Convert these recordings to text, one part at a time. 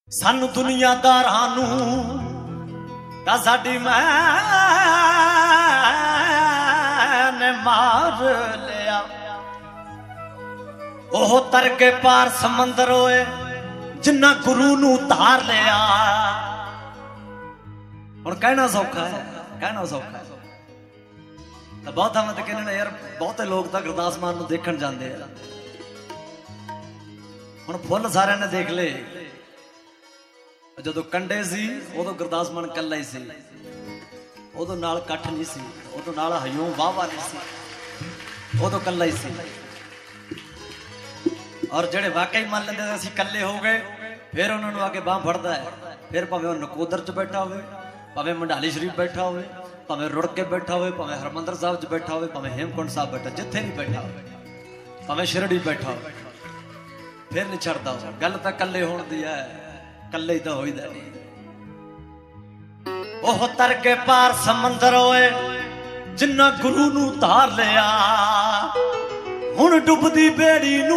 सानू दुनियादारां नू ता साडी मैं ने मार लिया। ओह तर के पार समंदर होए जिन्ना गुरु नू तार लिया। और कहना सौखा है, कहना सौखा है। तो बहुत हम तो कहने यार बहुते लोग तो गुरदास मान नू देखण जांदे आ। हुण फुल सारे ने देख ले। जो कंडे सी उदों गुरदास मान कल्ला ही सी, उदों नाल कट्ठ नहीं सी, उदों नाल हयूं वाहवा नहीं सी, उदों कल्ला ही सी। और जेड़े वाकई मान लेंदे असीं कल्ले हो गए, फिर उन्होंने आके बांह फड़दा है। फिर भावें नकोदर च बैठा होवे, भावें मंडाली शरीफ बैठा होवे, भावें रुड़ के बैठा होवे, भावें हरमंदर साहब च बैठा होवे, भावें हेमकुंड साहब बैठा, जिथे भी बैठा होवे, भावें शिरडी बैठा होवे, फिर नहीं छड़दा। गल तां कल्ले होण दी है, कल्ले ही तो होईदा नहीं। ओह तर के पार समंदर होए जिन्ना गुरु नू तार लिया। हुण डुबदी बेड़ी नू,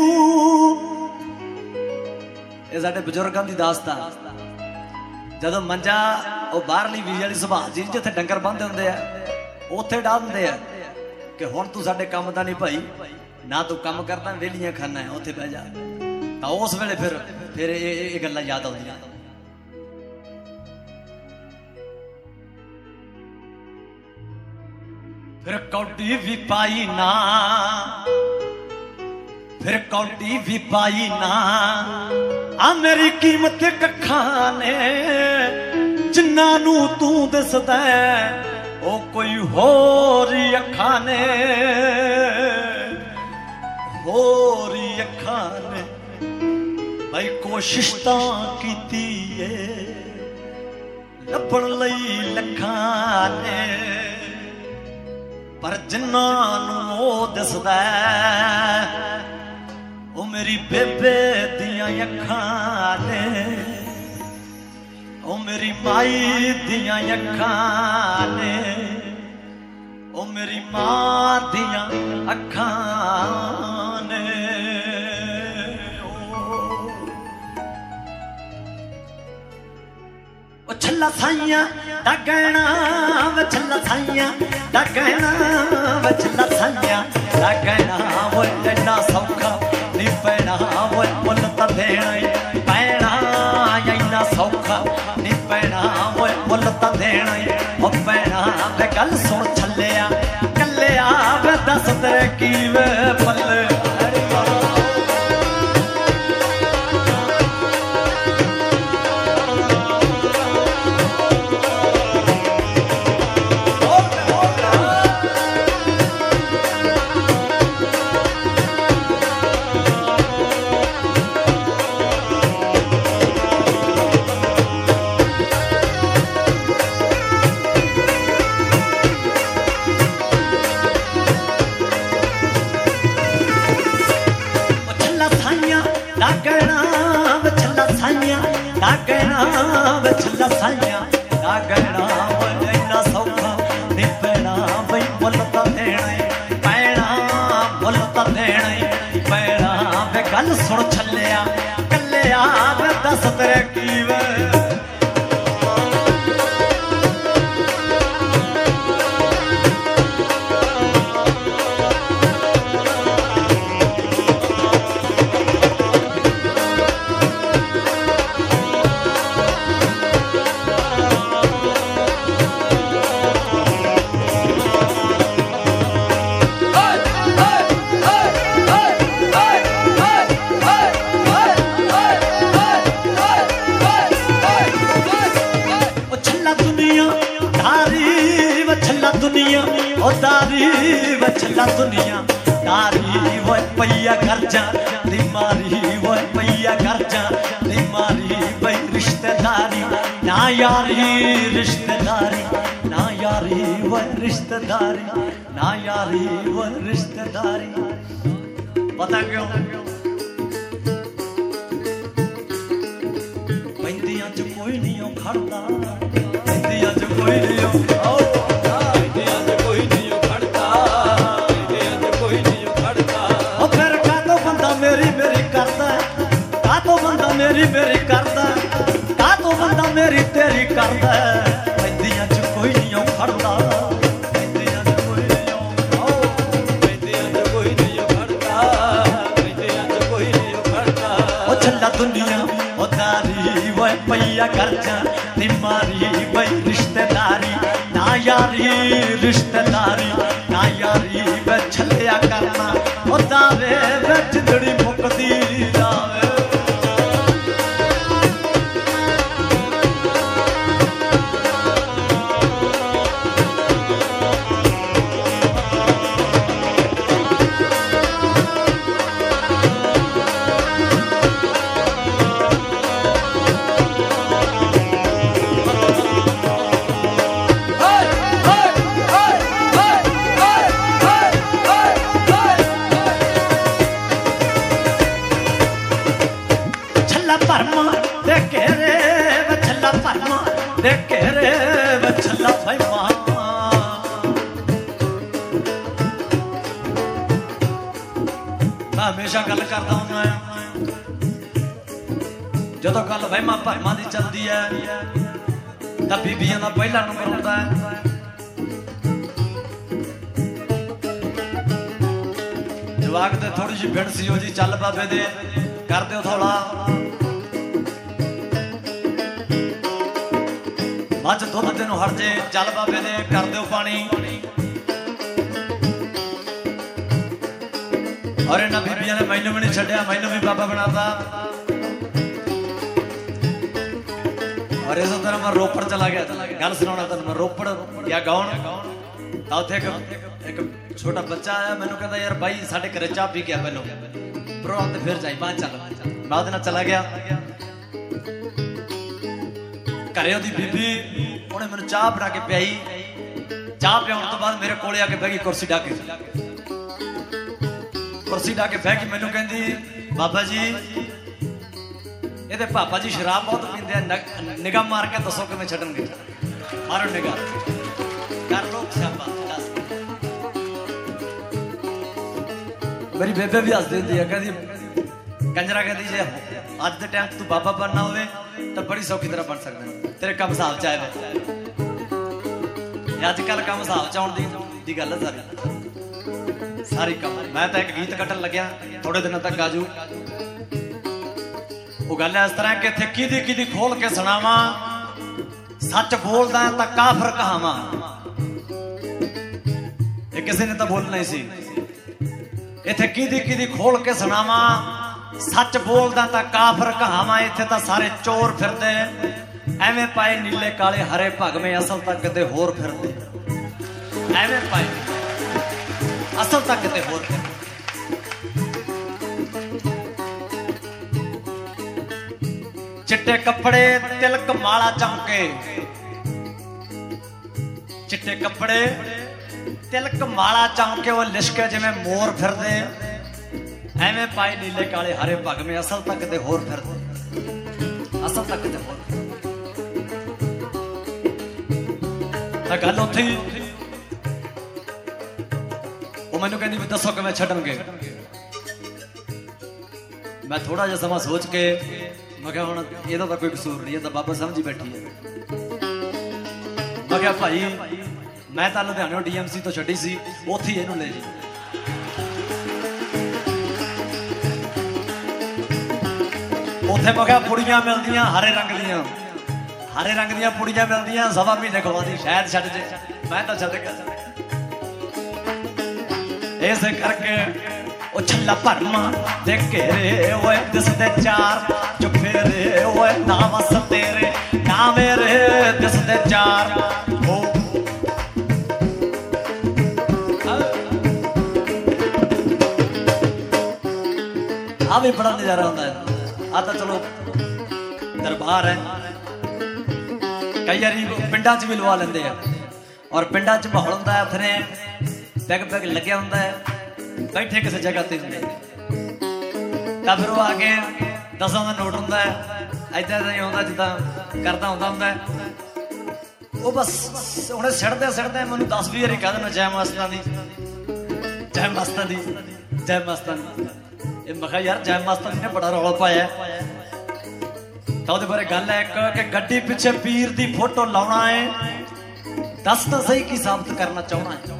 ये साडे बजुर्गां दी दास्तान। जदों मंजा वो बाहरली वीज वाली सुभाष जी जिथे डंगर बंधे हुंदे आ उत्थे डाह दिंदे आ कि हुण तू साडे काम दा नहीं भाई, ना तू काम करदा वेलियां खाना है, उत्थे बह जा। तो उस वेले फिर ये गल्लां याद आउंदियां। फिर कौडी भी पाई ना, फिर कौडी भी पाई ना, आ मेरी कीमत कखां ने जिन्ना नू तू दसदा ओ कोई होर अखां ने, होर अखां ने। भाई कोशिश तां कीती है लभण लई लखां ने, पर जिन्ना नू ओ दसदा ओ मेरी बेबे दियां अखां ने, ओ मेरी माई दियां अखां ने, ओ मेरी मां दियां अखां ने। ओ छल्ला साइयां दा गहना वे छल्ला साइयां दा गहना वे छल्ला साइयां दा गहना वो इन्ना सौखा नी पैना, वो मुल तां देना ही पैना, इन्ना सौखा नी पैना, वो मुल तां देना ही ओ पैना। वे गल सुन छल्लिया कल्लिया वे दस तेरे की वे पल्ले। छल्ला साइयां दा गहना वो इन्ना सौखा नी पैना, बई मुल तां देना ही पैना, मुल तां देना ही पैना। वे गल सुन छल्लिया कल्लिया वे दस तेरे की वे। दुनिया ओ दारी व छल्ला दुनिया दारी वो पैया खर्चा दी मारी, वो पैया खर्चा दी मारी। भाई रिश्तेदारी ना यारी, रिश्तेदारी ना यारी, वो रिश्तेदारी ना यारी, वो रिश्तेदारी। पता क्यों पैंदियां च कोई नहीं खड़दा, पैंदियां च कोई नहीं मेरी करता का तो बंदा मेरी तेरी करदा पैंदियां च कोई नहीं खड़दा पैंदियां च कोई नहीं पैंदियां च कोई नहीं खड़दा पैंदियां च कोई नहीं खड़दा ओ छल्ला दुनिया ओ दारी वो पैया खर्चा नी मारी वही रिश्तेदारी ना यारी रिश्तेदारी ना यारी वे छलिया करना ओ दावे वे जिंदड़ी मुकदी जावे हमेशा गल करता हूं जो गल वहमा भरमा की चलती है तो बीबियां का पहला नंबर होता है। जवाक ते थोड़ी जी भिड़ सी जी चल बाबे दे कर दो थोड़ा मझ दुध तेन हट जे चल बाबे दे कर दो पानी और इन्होंने बीबिया ने मैनू भी नहीं छड्या मैनू भी बाबा बनाता। और इस तरह मैं रोपड़ चला गया गल सुना तेन मैं रोपड़ या गाउन उत्थे एक छोटा बच्चा आया मैनू कहता यार भाई साढ़े घरे चाह पी गया पहलो प्रोग्राम तो फिर जाई बाहर चल मैं उहदे नाल चला गया घरे ओहदी बीबी उन्हें मैनू चाह बना के पियाई चाह पियाउण तो बाद मेरे कोले आके बह गई कुर्सी डा के कुर्सी ढा के बह के मैनू कहती बाबा जी ये पापा जी शराब बहुत पींदे निगाह मार के दसो कि मैं छड्डणगे मारो निगाह कर लो स्यापा मेरी बेबे भी हस देती है कहती कंजरा कहती जे अज के टाइम तू बाबा बनना हो तो बड़ी सौखी तरह बन सकता तेरे कम हिसाब च आए अजकल कम हिसाब च आउण दी गल है सारी कम मैं तो एक गीत कटन लग्या थोड़े दिनों तक आजू वो गल इस तरह कि इत्थे किदी किदी खोल के सुनावा सच बोलदा तो काफर कहावा ये किसी ने तो बोलना ही सी इत्थे किदी किदी खोल के सुनावा सच बोलदा तो काफर कहावा इत्थे तो सारे चोर फिरदे एवें पाए नीले काले हरे भगवे असल तक किते होर फिरदे एवें पाए असल तक किते होर चिट्टे कपड़े तिलक माला चमके चिट्टे कपड़े तिलक माला चमके वो लिशके जिवें मोर फिरदे एवें पाए नीले काले हरे भगवे असल तक किते होर फिरदे असल तक किते होर गल उत्थे मैनू कहती भी दसो कि मैं छड्डणगे मैं थोड़ा जिहा समा सोच के मैं क्या हुण इहदा तां कोई कसूर नहीं है बाबा समझी बैठी है मैं क्या भाई मैं तां लुधियाणे DMC तो छड्डी सी उत्थे इहनूं ले जी उत्थे मैं क्या पुड़ियां मिलदियां हरे रंग दियां पुड़ियां मिलदियां सवा महीने खवादी शायद छड्ड जे मैं तां छड्ड गया ऐसे करके ओ छल्ला भरमा दे घेरे ओए दिसदे चार चुफेरे ओए ना वस तेरे ना मेरे दिसदे चार हो आ भी बड़ा नजारा होता है आ तो चलो दरबार है कई बार पिंडा च भी लवा लेंदे हैं और पिंडा च माहौल होंदा है फिर पैग पैग लग्या होंदा है बैठे किसी जगह ते होंदे तां फिर वो आके 10 का नोट होंदा है ऐदा ही होंदा जिद्दां करदा होंदा है वो बस उन्हें सड़दे मैनूं 10-20 वारी कह देना जय मास्तां दी जय मास्तां दी जय मास्तां दी। मैं कहा यार जय मास्तां दी ने बड़ा रौला पाया तो ਉਹਦੇ ਬਾਰੇ ਗੱਲ ਹੈ ਇੱਕ ਕਿ ਗੱਡੀ ਪਿੱਛੇ ਪੀਰ ਦੀ ਫੋਟੋ ਲਾਉਣਾ ਹੈ ਦੱਸ ਤਾਂ ਸਹੀ ਕੀ ਸਾਬਤ ਕਰਨਾ ਚਾਹਣਾ ਹੈ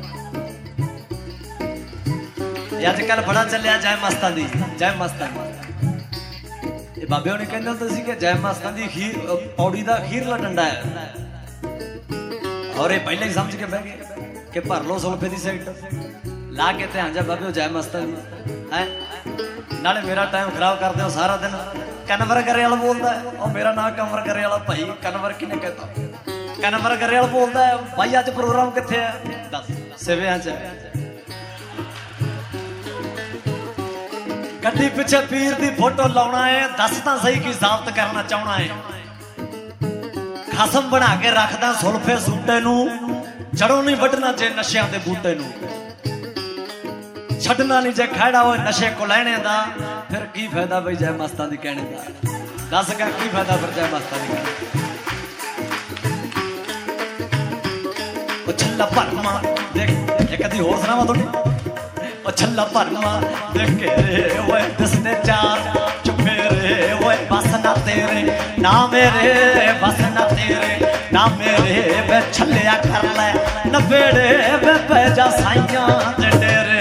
ਇਹ ਅੱਜ ਕੱਲ ਬੜਾ ਚੱਲਿਆ ਜੈ ਮਸਤਾਂ ਦੀ ਜੈ ਮਸਤਾਂ ਇਹ ਬਾਬੇ ਉਹਨੇ ਕਹਿੰਦੇ ਹੁੰਦੇ ਸੀ ਕਿ ਜੈ ਮਸਤਾਂ ਦੀ ਖੀਰ ਪੌੜੀ ਦਾ ਖੀਰਲਾ ਡੰਡਾ ਹੈ ਔਰ ਇਹ ਪਹਿਲਾਂ ਹੀ ਸਮਝ ਕੇ ਬਹਿ ਗਏ ਕਿ ਭਰ ਲੋ ਸੁਲਫੇ ਦੀ ਸਾਈਡ ਲਾ ਕੇ ਧਿਆਨ ਜਾ ਬਾਬੇ ਜੈ ਮਸਤਾਂ ਦੀ ਹੈ ਨਾਲੇ ਮੇਰਾ ਟਾਈਮ ਖਰਾਬ ਕਰਦੇ ਹੋ ਸਾਰਾ ਦਿਨ कनवर करे वाला बोलता है और मेरा नाम कनवर करे वाला भाई कनवर किने कहता कनवर करे वाला बोलता है भाई आज प्रोग्राम किथे है दस सेवियां च गड्डी पिछे पीर दी फोटो लाउना है दस तां सही की साबित करना चाहना है खसम बना के रखदा सुल्फे सूटे नू जड़ों नहीं वड्डना जे नशियां दे बूटे नू छड़ना नहीं जे खड़ा हो नशे को लेने दा फिर की फायदा भाई जय मस्तां दी कहने दा दस का की फायदा फिर जय मस्तां दी ओ छल्ला भरमा देख एक अधी होर सुनावा थोड़ी ओ छल्ला भरमा देख के रे ओए दसने चार चुपे रे ओए बस ना तेरे ना मेरे बस ना तेरे ना मेरे वे छल्लिया कर ले नबेड़े वे पैजा साइयां दे डेरे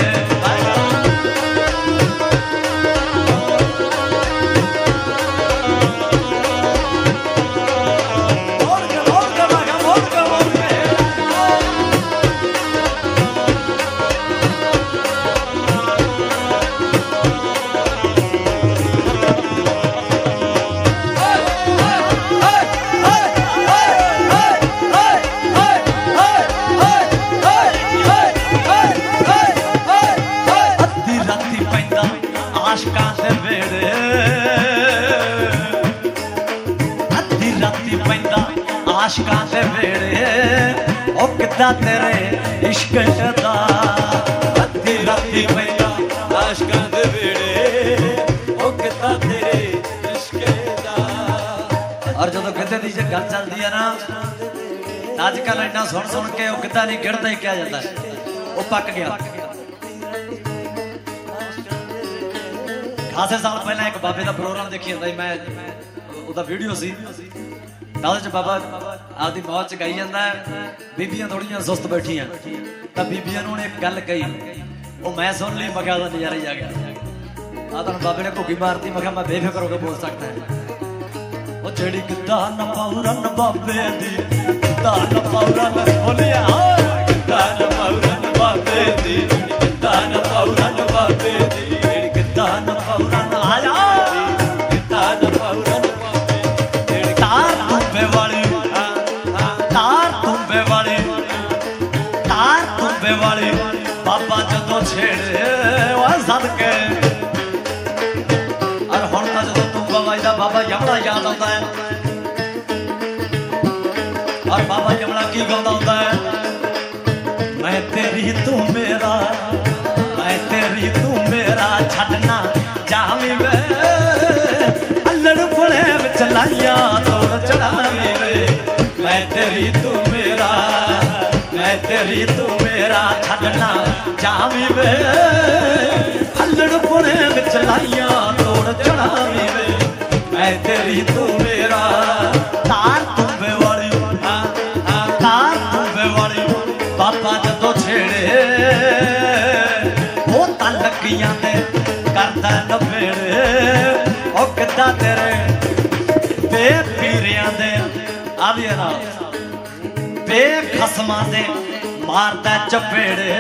आशकां दे वेड़े ओ किदा तेरे इश्क दा अद्धी राती पैदा आशकां दे वेड़े ओ किदा तेरे इश्क दा और जदों किते दी जे गल चलदी है ना आजकल इन्ना सुन के ओ किदा नहीं गिरदा ही क्या जाता है ओ पक गया खासे साल पहले एक बाबे दा प्रोग्राम देखी जांदा मैं ओदा वीडियो सी बाबा आपकी मौत च गाई जाता है बीबियां थोड़िया सुस्त बैठिया तो बीबियां ने एक गल कही वो मैं सुन ली मैं नजारा ही आ गया तुम बाबे ने घुगी मारती मैं बेफिक्र होकर बोल सकता है वो जेड़ी किदा न पाउरन बाबे दी किदा न पाउरन बोलिया किदा न पाउरन बाबे दी किदा न पाउरन बाबे दी किदा न पाउरन आया किदा न पाउरन बाबा जदों छेड़े सदके और हुण तां जदों तूंबा वजदा बाबा यमला याद आता है और बाबा यमला की गाउंदा होंदा है मैं तेरी तू मेरा छड्डना जावी वे अल्लड़ फुले विच लाइया तोड़ चढ़ावी वे मैं तेरी तू मेरा छड्डना जावी वे अल्लड़ पुणे विच लाइया तोड़ चढ़ावी वे मैं तेरी तू मेरा तार तुंबे वाली बाबा जदों छेड़े वो तां लगियां दे करदा नबेड़े ओ किदा तेरे बेपीरियां दे आविया ना बेखसमां दे मारदा चपेड़े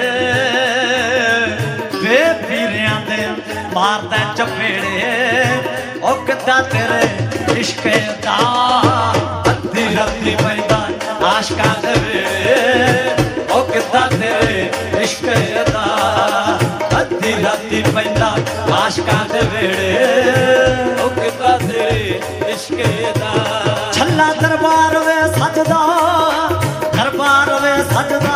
बेपीरियां दे मारदा चपेड़े ओ किदा तेरे इश्क दा अद्धी राती पैदा आशकां दे वेड़े ओ किदा तेरे इश्क दा अद्धी राती पैदा आशकां दे वेड़े ओ किदा तेरे इश्क दा छल्ला दरबार वे सजदा दरबार वे सजदा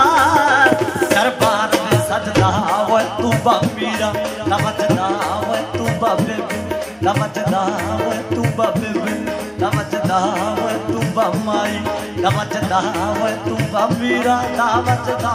वो तू बाबीरा नमजदा वो तू बाबे नमजदा वो तू बाबे नमजदा वो तू बामाई नमजदा वो तू बाबीरा नमजदा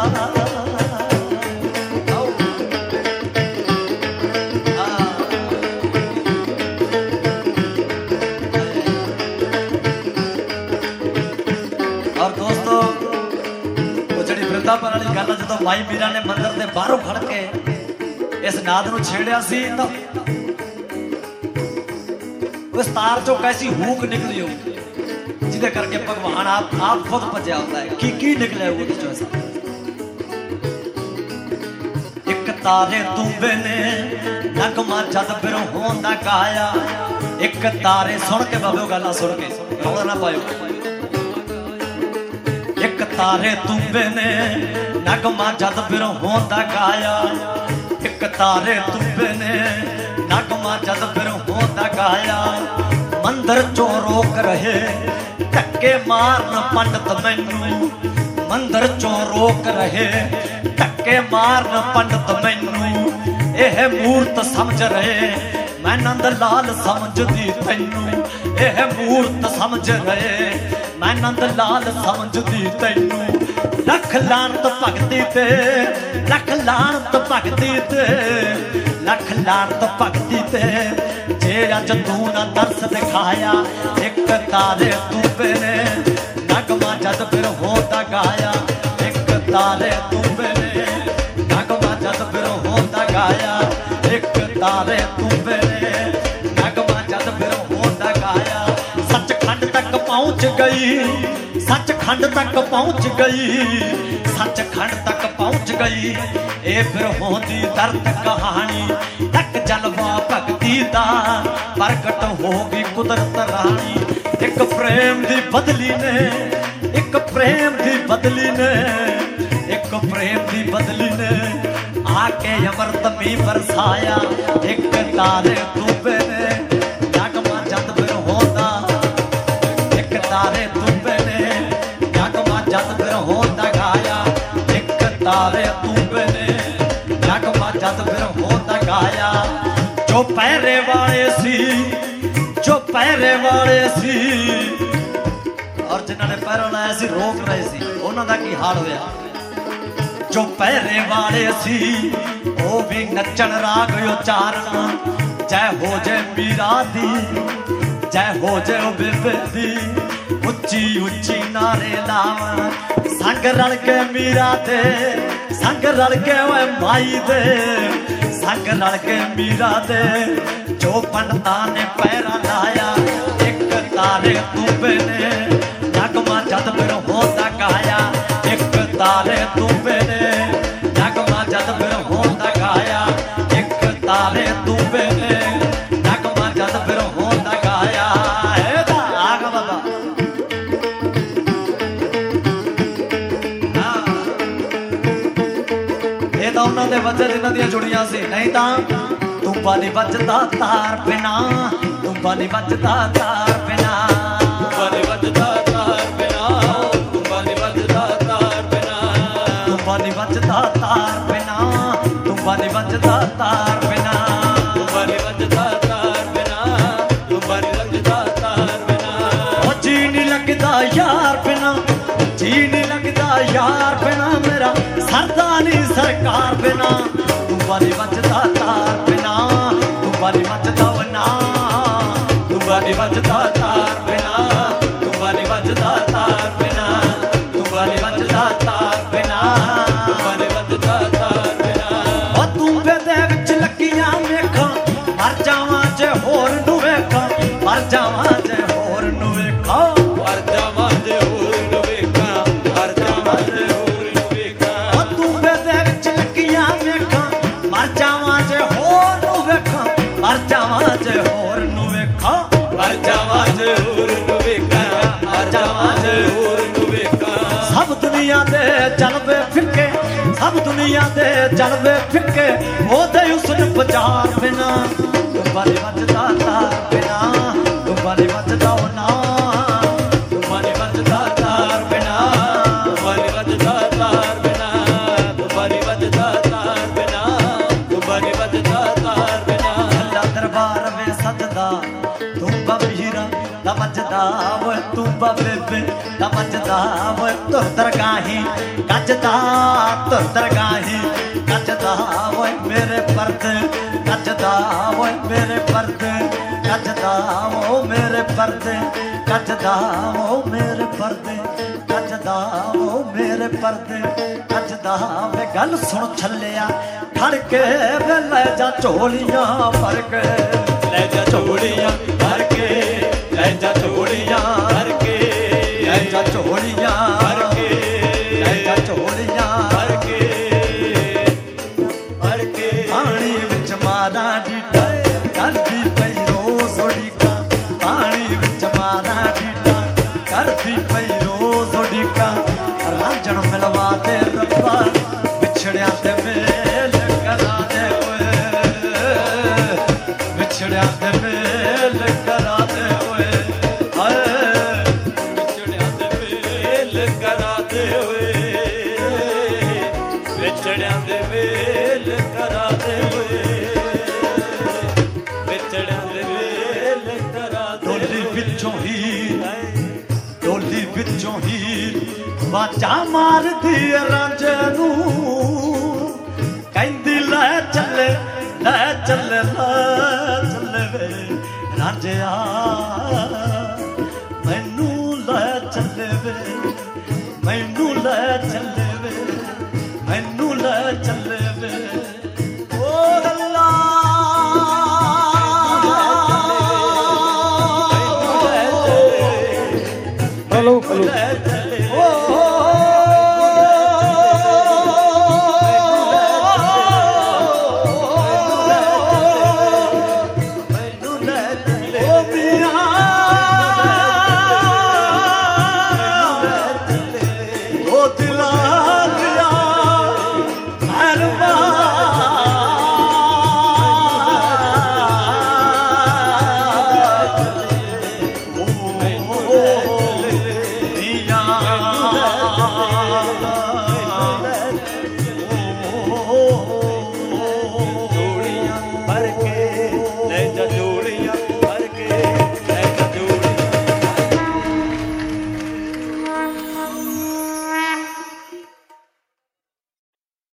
ਜਦੋਂ ਮਾਈ ਮੀਰਾ ਨੇ ਮੰਦਰ ਦੇ ਬਾਹਰੋਂ ਖੜ ਕੇ ਇਸ ਨਾਦ ਨੂੰ ਛੇੜਿਆ ਸੀ ਤਾਂ ਉਸ ਤਾਰ ਚੋਂ ਕੈਸੀ ਹੂਕ ਨਿਕਲੀ ਹੋ ਜਿਹਦੇ ਕਰਕੇ ਭਗਵਾਨ ਆਪ ਖੁਦ ਭੱਜਿਆ ਹੁੰਦਾ ਹੈ। ਕੀ ਨਿਕਲਿਆ ਉਹਦੇ ਚੋਂ ਐਸਾ? ਇੱਕ ਤਾਰੇ ਤੂੰਬੇ ਨੇ ਨਗਮਾ ਜਦ ਫਿਰ ਹੋਂਦਾ ਗਾਇਆ। ਇੱਕ ਤਾਰੇ ਸੁਣ ਕੇ ਬਾਬਿਓ ਗੱਲਾਂ ਸੁਣ ਕੇ ਰੌਲਾ ਨਾ ਪਾਇਓ। ਇੱਕ ਤਾਰੇ ਤੂੰਬੇ ਨੇ ਨਗਮਾ ਜਦ ਫਿਰ ਹੋਂਦਾ ਗਾਇਆ। ਇੱਕ ਤਾਰੇ ਤੂੰਬੇ ਨੇ ਨਗਮਾ ਜਦ ਫਿਰ ਹੋਂਦਾ ਗਾਇਆ। ਮੰਦਰ ਚੋਂ ਰੋਕ ਰਹੇ ਧੱਕੇ ਮਾਰਨ ਪੰਡਤ ਮੈਨੂੰ। ਮੰਦਰ ਚੋਂ ਰੋਕ ਰਹੇ ਧੱਕੇ ਮਾਰਨ ਪੰਡਤ ਮੈਨੂੰ। ਇਹ ਮੂਰਤ ਸਮਝ ਰਹੇ ਮੈਂ ਨੰਦ ਲਾਲ ਸਮਝਦੀ ਤੈਨੂੰ। ਇਹ ਮੂਰਤ ਸਮਝ ਰਹੇ ਮੈਂ ਨੰਦ ਲਾਲ ਸਮਝਦੀ ਤੈਨੂੰ। ਲੱਖ ਲਾਨਤ ਭਗਤੀ ਤੇ ਲੱਖ ਲਾਨਤ ਭਗਤੀ ਤੇ ਲੱਖ ਲਾਨਤ ਭਗਤੀ ਤੇ ਜੇ ਅੱਜ ਤੂੰ ਨਾ ਦਰਸ ਦਿਖਾਇਆ। ਇੱਕ ਤਾਰੇ ਤੂੰਬੇ ਨੇ ਨਗਮਾ ਜਦ ਫਿਰ ਹੋਂਦਾ ਗਾਇਆ। ਇੱਕ ਤਾਰੇ ਤੂੰਬੇ ਨੇ ਨਗਮਾ ਜਦ ਫਿਰ ਹੋਂਦਾ ਗਾਇਆ। ਇੱਕ ਤਾਰੇ ਤੂੰਬੇ ਨੇ ਨਗਮਾ ਜਦ ਫਿਰ ਹੋਂਦਾ ਗਾਇਆ। ਸੱਚਖੰਡ ਤੱਕ ਪਹੁੰਚ ਗਈ। ਸੱਚਖੰਡ ਤੱਕ ਪਹੁੰਚ ਗਈ। ਸੱਚਖੰਡ ਤੱਕ ਪਹੁੰਚ ਗਈ। ਇਹ ਫਿਰ ਹੋਂਦੀ ਦਰਦ ਕਹਾਣੀ। ਤੱਕ ਜਲਵਾ ਭਗਤੀ ਦਾ ਪ੍ਰਗਟ ਹੋ ਗਈ ਕੁਦਰਤ ਰਾਣੀ। ਇੱਕ ਪ੍ਰੇਮ ਦੀ ਬਦਲੀ ਨੇ ਇੱਕ ਪ੍ਰੇਮ ਦੀ ਬਦਲੀ ਨੇ ਇੱਕ ਪ੍ਰੇਮ ਦੀ ਬਦਲੀ ਨੇ ਆ ਕੇ ਅਮਰਤ ਮੀਂਹ ਬਰਸਾਇਆ। ਇੱਕ ਤਾਰੇ ਤੂੰਬੇ ਨੇ ਨਗਮਾ ਜਦ ਫਿਰ ਹੋਂਦਾ। ਇੱਕ ਤਾਰੇ ਤੂੰਬੇ ਨੇ ਨਗਮਾ ਜਦ ਫਿਰ ਹੋਂਦਾ ਗਾਇਆ। ਇੱਕ ਤਾਰੇ ਤੂੰਬੇ ਨੇ ਨਗਮਾ ਜਦ ਫਿਰ ਹੋਂਦਾ ਗਾਇਆ। ਜੋ ਪਹਿਰੇ ਵਾਲੇ ਸੀ ਜੋ ਪਹਿਰੇ ਵਾਲੇ ਸੀ ਔਰ ਜਿਨ੍ਹਾਂ ਨੇ ਪਹਿਰਾ ਲਾਇਆ ਸੀ ਰੋਕ ਰਹੇ ਸੀ ਉਹਨਾਂ ਦਾ ਕੀ ਹਾਲ ਹੋਇਆ। ਜੋ ਪਹਿਰੇ ਵਾਲੇ ਸੀ ਉਹ ਵੀ ਨੱਚਣ ਰਾਗ ਉਚਾਰਨ। ਜੈ ਹੋ ਜੈ ਮੀਰਾ ਦੀ ਜੈ ਹੋ ਜੈ ਉਹ ਬੇਬੇ ਦੀ। ਉੱਚੀ ਉੱਚੀ ਨਾਰੇ ਲਾਵਣ ਸੰਗ ਰਲ ਕੇ ਮੀਰਾ ਦੇ ਸੰਗ ਰਲ ਕੇ ਓਏ ਮਾਈ ਦੇ ਸੰਗ ਰਲ ਕੇ ਮੀਰਾ ਦੇ। ਜੋ ਪੰਡਤਾਂ ਨੇ ਪਹਿਰਾ ਲਾਇਆ। ਇੱਕ ਤਾਰੇ ਤੂੰਬੇ ਨੇ ਨਗਮਾ ਜਦ ਫਿਰ ਹੋਂਦਾ ਗਾਇਆ। ਇੱਕ ਤਾਰੇ ਤੂੰਬੇ ਨੇ ਨਗਮਾ ਜਦ ਫਿਰ ਹੋਂਦਾ ਗਾਇਆ। ਇੱਕ ਤਾਰੇ ਤੂੰਬੇ ਨੇ ਨਗਮਾ ਜਦ ਫਿਰ ਹੋਂਦਾ ਗਾਇਆ। ਇਹਦਾ ਆਗ ਬਾਬਾ ਇਹ ਤਾਂ ਉਹਨਾਂ ਦੇ ਵਜੇ ਜਿਨ੍ਹਾਂ ਦੀਆਂ ਜੁੜੀਆਂ ਸੀ। ਨਹੀਂ ਤਾਂ ਤੂੰਬਾ ਨੀ ਵੱਜਦਾ ਤਾਰ ਬਿਨਾ। ਤੂੰਬਾ ਨੀ ਵੱਜਦਾ ਤਾਰ ਬਿਨਾ। ਤੂੰਬਾ ਨੀ ਵੱਜਦਾ ਤਾਰ ਬਿਨਾ। ਤੂੰਬਾ ਨੀ ਵੱਜਦਾ ਤਾਰ ਬਿਨਾ। ਤੂੰਬਾ ਨੀ ਵੱਜਦਾ ਤਾਰ ਬਿਨਾ। ਤੂੰਬਾ ਨੀ ਵੱਜਦਾ ਤਾਰ ਬਿਨਾ। ਤੂੰਬਾ ਨੀ ਵੱਜਦਾ ਤਾਰ ਬਿਨਾ। ਤੂੰਬਾ ਨੀ ਵੱਜਦਾ ਤਾਰ ਬਿਨਾ। ਉਹ ਜੀ ਨੀ ਲੱਗਦਾ ਯਾਰ ਬਿਨਾ। ਜੀ ਨੀ ਲੱਗਦਾ ਯਾਰ ਬਿਨਾ। ਮੇਰਾ ਸਰਦਾ ਨੀ ਸਰਕਾਰ ਬਿਨਾ। ਤੂੰਬਾ ਨੀ ਵੱਜਦਾ ਤਾਰ ਬਿਨਾ। ਤੂੰਬਾ ਨੀ ਵੱਜਦਾ ਵਨਾ। ਤੂੰਬਾ ਨੀ ਵੱਜਦਾ ਤਾਰ ਬਿਨਾ। ਤੂੰਬਾ ਨੀ ਵੱਜਦਾ ਤਾਰ ਬਿਨਾ। ਤੂੰਬਾ ਨੀ ਵੱਜਦਾ ਤਾਰ ਬਿਨਾ। ਤੂੰਬਾ ਨੀ ਵੱਜਦਾ ਤਾਰ ਬਿਨਾ। ਉਹ ਤੂੰਬੇ ਦੇ ਵਿੱਚ ਲੱਗੀਆਂ ਵੇਖਾਂ ਮਰ ਜਾਵਾਂ ਜੇ ਹੋਰ ਨੂੰ ਵੇਖਾਂ। ਮਰ ਜਾਵਾਂ ਜੇ ਹੋਰ ਨੂੰ ਵੇਖਾਂ। ਮਰ ਜਾਵਾਂ ਜੇ ਹੋਰ ਨੂੰ ਵੇਖਾਂ। ਮਰ ਜਾਵਾਂ ਜੇ ਹੋਰ ਨੂੰ ਵੇਖਾਂ। ਉਹ ਤੂੰਬੇ ਦੇ ਵਿੱਚ ਲੱਗੀਆਂ ਵੇਖਾਂ ਮਰ ਜਾਵਾਂ ਜੇ ਹੋਰ ਨੂੰ ਵੇਖਾਂ। ਮਰ ਜਾਵਾਂ ਜੇ ਹੋਰ ਨੂੰ ਵੇਖਾਂ। ਮਰ ਜਾਵਾਂ ਜੇ ਹੋਰ ਨੂੰ ਵੇਖਾਂ। ਮਰ ਜਾਵਾਂ ਜੇ ਹੋਰ ਨੂੰ ਵੇਖਾਂ। ਸਭ ਦੁਨੀਆ ਦੇ ਜਲਵੇ ਫਿੱਕੇ ਸਭ ਦੁਨੀਆ ਦੇ ਜਲਵੇ ਫਿੱਕੇ ਉਹਦੇ ਹੁਸਨ ਬਾਜ਼ਾਰ ਬਿਨਾ। ਤੂੰਬਾ ਨੀ ਵੱਜਦਾ ਤਾਰ ਬਿਨਾ। ਤੂੰਬਾ ਨੀ ਵੱਜਦਾ ਨਾ। ਤੂੰਬਾ ਨੀ ਵੱਜਦਾ ਤਾਰ ਬਿਨਾ। ਤੂੰਬਾ ਨੀ ਵੱਜਦਾ ਤਾਰ ਬਿਨਾ। ਤੂੰਬਾ ਨੀ ਵੱਜਦਾ ਤਾਰ ਬਿਨਾ। ਤੂੰਬਾ ਨੀ ਵੱਜਦਾ ਤਾਰ ਬਿਨਾ। ਅੱਲਾ ਦਰਬਾਰ ਵੇ ਸਜਦਾ ਤੂੰਬਾ ਵੀਰਾ ਦਾ ਵੱਜਦਾ ਓਏ। ਤੂੰਬਾ ਬੇਬੇ ਦਾ ਵੱਜਦਾ ਓਏ। ਤੁਰ ਦਰਗਾਹੀ ਗੱਜਦਾ ਤੁਰ ਦਰਗਾਹੀ ਗੱਜਦਾ ਓਏ। ਮੇਰੇ ਪਰਦੇ ਗੱਜਦਾ ਓਏ। ਮੇਰੇ ਪਰਦੇ ਕੱਜਦਾ ਉਹ ਮੇਰੇ ਪਰਦੇ ਕੱਜਦਾ ਉਹ ਮੇਰੇ ਪਰਦੇ ਕੱਜਦਾ ਉਹ ਮੇਰੇ ਪਰਦੇ ਕੱਜਦਾ ਵੇ ਗੱਲ ਸੁਣ ਛੱਲਿਆ ਖੜ ਕੇ ਵੇ ਲੈ ਜਾ ਝੋਲੀਆਂ ਭਰ ਕੇ ਲੈ ਜਾ ਝੋਲੀਆਂ ਭਰ ਕੇ ਲੈ ਜਾ ਝੋਲੀਆਂ ਭਰ ਕੇ ਲੈ ਜਾ ਝੋਲੀਆਂ ਭਰ ਕੇ ਲੈ ਜਾ ਝੋਲੀਆਂ ਭਰ ਕੇ ਭਰ ਕੇ ਪਾਣੀ ਵਿੱਚ ਮਾਰਾ ਡੀਟਾ ਕਰਦੀ ਪਈ ਰੋਜ਼ ਉਡੀਕਾਂ ਪਾਣੀ ਵਿੱਚ ਮਾਰਾ ਡੀਟਾ ਕਰਦੀ ਪਈ ਰੋਜ਼ ਉਡੀਕਾਂ ਰਾਂਝਣ ਮਿਲਵਾ ਦੇ ਰੱਬਾ ਵਿਛੜਿਆਂ ਦੇ ਮੇਲ ਕਰਾ ਦੇ ਓਏ ਵਿਛੜਿਆਂ ਦੇ ਮੇਲ ਕਰਾ ਦੇ ਓਏ ਹਾਏ ਵਿਛੜਿਆਂ ਦੇ ਮੇਲ ਕਰਾ ਦੇ ਓਏ ਵਿਛੜਿਆਂ ਦੇ ਮੇਲ ਕਰਾ ਦੇ ਓਏ ਵਿਛੜਿਆਂ ਦੇ ਮੇਲ ਕਰਾ ਦੇ ਡੋਲੀ ਵਿੱਚੋਂ ਹੀ ਡੋਲੀ ਵਿੱਚੋਂ ਹੀ ਬਾਜਾ ਮਾਰਦੀ ਰਾਂਝੇ ਨੂੰ ਕਹਿੰਦੀ ਲੈ ਚੱਲੇ ਲੈ ਚੱਲੇ ਲੈ ਚੱਲੇ ਵੇ ਰਾਂਝਿਆ ਮੈਨੂੰ ਲੈ ਚੱਲੇ ਵੇ ਮੈਨੂੰ ਲੈ ਚੱਲੇ ਵੇ ਮੈਨੂੰ ਲੈ ਚੱਲੇ ਵੇ ਓ ਗੱਲਾਂ ਹਲੋ